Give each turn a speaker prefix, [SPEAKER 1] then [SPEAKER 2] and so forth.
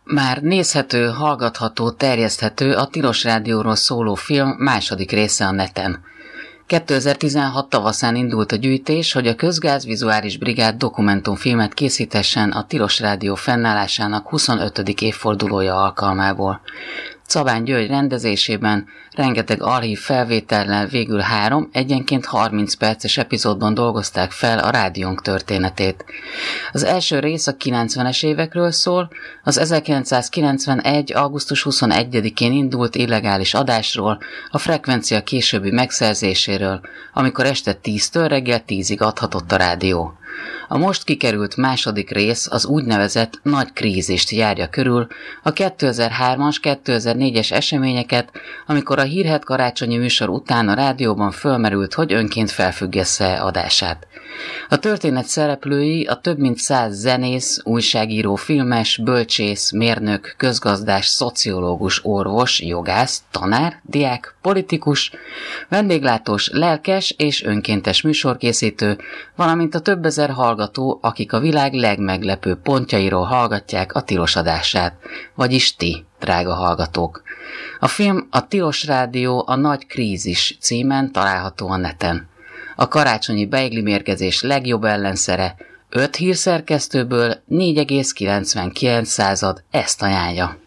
[SPEAKER 1] Már nézhető, hallgatható, terjeszthető a Tilos Rádióról szóló film második része a neten. 2016 tavaszán indult a gyűjtés, hogy a Közgázvizuális Brigád dokumentumfilmet készítessen a Tilos Rádió fennállásának 25. évfordulója alkalmából. Szabán György rendezésében rengeteg archív felvétellel végül 3, egyenként 30 perces epizódban dolgozták fel a rádiónk történetét. Az első rész a 90-es évekről szól, az 1991. augusztus 21-én indult illegális adásról, a frekvencia későbbi megszerzéséről, amikor este 10-től reggel 10-ig adhatott a rádió. A most kikerült második rész az úgynevezett nagy krízist járja körül, a 2003-as, 2004-es eseményeket, amikor a Hírhedt karácsonyi műsor után a rádióban fölmerült, hogy önként felfüggesse adását. A történet szereplői a több mint 100 zenész, újságíró, filmes, bölcsész, mérnök, közgazdás, szociológus, orvos, jogász, tanár, diák, politikus, vendéglátós, lelkes és önkéntes műsorkészítő, valamint a több ezer hallgató, akik a világ legmeglepőbb pontjairól hallgatják a Tilos adását, vagyis ti, drága hallgatók. A film a Tilos Rádió a Nagy Krízis címen található a neten. A karácsonyi beigli mérgezés legjobb ellenszere, 5 hírszerkesztőből 4,99 ezt ajánlja.